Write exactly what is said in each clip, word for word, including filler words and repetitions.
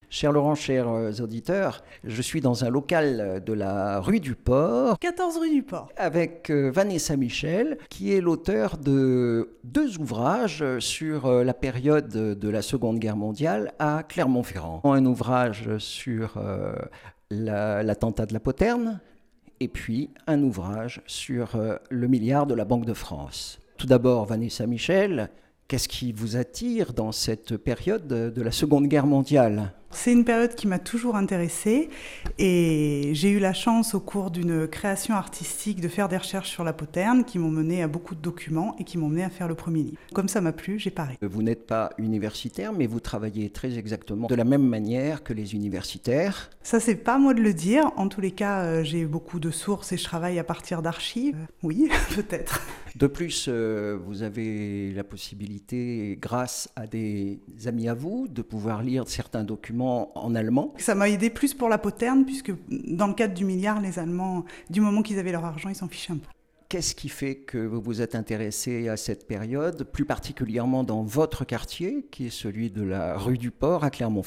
Cher Laurent, chers euh, auditeurs, je suis dans un local de la rue du Port quatorze rue du Port. avec euh, Vanessa Michel, qui est l'auteur de deux ouvrages sur euh, la période de la Seconde Guerre mondiale à Clermont-Ferrand. Un ouvrage sur euh, la- l'attentat de la Poterne et puis un ouvrage sur euh, le milliard de la Banque de France. Tout d'abord, Vanessa Michel, qu'est-ce qui vous attire dans cette période de, de la Seconde Guerre mondiale ? C'est une période qui m'a toujours intéressée et j'ai eu la chance au cours d'une création artistique de faire des recherches sur la Poterne qui m'ont mené à beaucoup de documents et qui m'ont mené à faire le premier livre. Comme ça m'a plu, j'ai paré. Vous n'êtes pas universitaire, mais vous travaillez très exactement de la même manière que les universitaires. Ça, c'est pas à moi de le dire. En tous les cas, euh, j'ai beaucoup de sources et je travaille à partir d'archives. Euh, oui, peut-être. De plus, euh, vous avez la possibilité, grâce à des amis à vous, de pouvoir lire certains documents en allemand. Ça m'a aidé plus pour la Poterne puisque dans le cadre du milliard, les Allemands, du moment qu'ils avaient leur argent, ils s'en fichaient un peu. Qu'est-ce qui fait que vous vous êtes intéressé à cette période, plus particulièrement dans votre quartier, qui est celui de la rue du Port à Clermont-Ferrand ?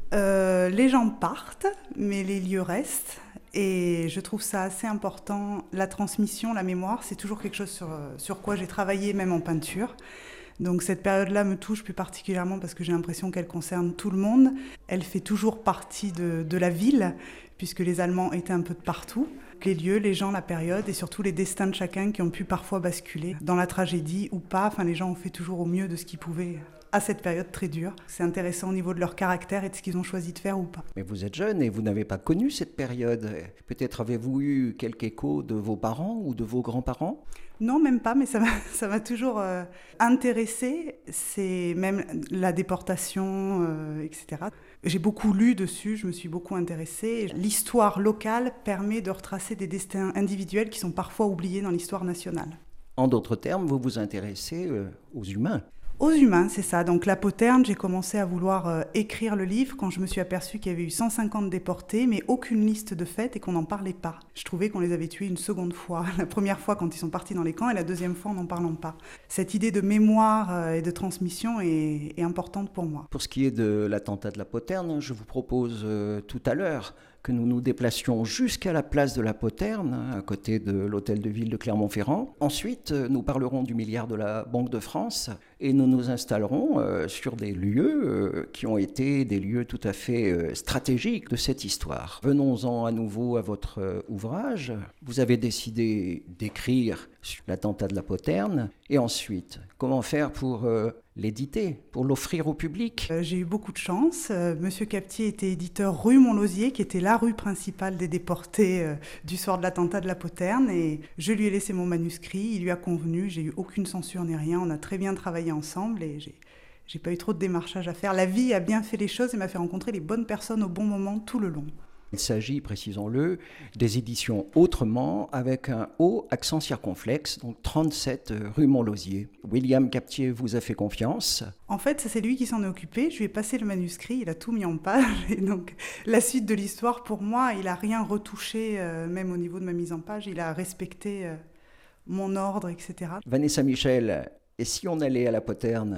Euh, les gens partent, mais les lieux restent. Et je trouve ça assez important. La transmission, la mémoire, c'est toujours quelque chose sur, sur quoi j'ai travaillé, même en peinture. Donc cette période-là me touche plus particulièrement parce que j'ai l'impression qu'elle concerne tout le monde. Elle fait toujours partie de, de la ville, puisque les Allemands étaient un peu de partout. Les lieux, les gens, la période et surtout les destins de chacun qui ont pu parfois basculer dans la tragédie ou pas. Enfin, les gens ont fait toujours au mieux de ce qu'ils pouvaient à cette période très dure. C'est intéressant au niveau de leur caractère et de ce qu'ils ont choisi de faire ou pas. Mais vous êtes jeune et vous n'avez pas connu cette période. Peut-être avez-vous eu quelque écho de vos parents ou de vos grands-parents ? Non, même pas, mais ça m'a, ça m'a toujours euh, intéressée. C'est même la déportation, euh, et cetera. J'ai beaucoup lu dessus, je me suis beaucoup intéressée. L'histoire locale permet de retracer des destins individuels qui sont parfois oubliés dans l'histoire nationale. En d'autres termes, vous vous intéressez euh, aux humains. Aux humains, c'est ça. Donc la Poterne, j'ai commencé à vouloir euh, écrire le livre quand je me suis aperçue qu'il y avait eu cent cinquante déportés, mais aucune liste de faits et qu'on n'en parlait pas. Je trouvais qu'on les avait tués une seconde fois. La première fois quand ils sont partis dans les camps et la deuxième fois en n'en parlant pas. Cette idée de mémoire euh, et de transmission est, est importante pour moi. Pour ce qui est de l'attentat de la Poterne, je vous propose euh, tout à l'heure que nous nous déplacions jusqu'à la place de la Poterne, à côté de l'hôtel de ville de Clermont-Ferrand. Ensuite, euh, nous parlerons du milliard de la Banque de France et nous nous installerons euh, sur des lieux euh, qui ont été des lieux tout à fait euh, stratégiques de cette histoire. Venons-en à nouveau à votre euh, ouvrage. Vous avez décidé d'écrire sur l'attentat de la Poterne et ensuite, comment faire pour euh, l'éditer, pour l'offrir au public ? Euh, j'ai eu beaucoup de chance. Euh, Monsieur Captier était éditeur rue Montlosier, qui était la rue principale des déportés euh, du soir de l'attentat de la Poterne. Et je lui ai laissé mon manuscrit, il lui a convenu, j'ai eu aucune censure ni rien. On a très bien travaillé ensemble et j'ai, j'ai pas eu trop de démarchage à faire. La vie a bien fait les choses et m'a fait rencontrer les bonnes personnes au bon moment tout le long. Il s'agit, précisons-le, des éditions Autrement avec un haut accent circonflexe, donc trente-sept rue Montlosier. William Captier vous a fait confiance. En fait, ça, c'est lui qui s'en est occupé. Je lui ai passé le manuscrit, il a tout mis en page. Et donc, la suite de l'histoire, pour moi, il n'a rien retouché, euh, même au niveau de ma mise en page. Il a respecté euh, mon ordre, et cetera. Vanessa Michel, et si on allait à la Poterne ?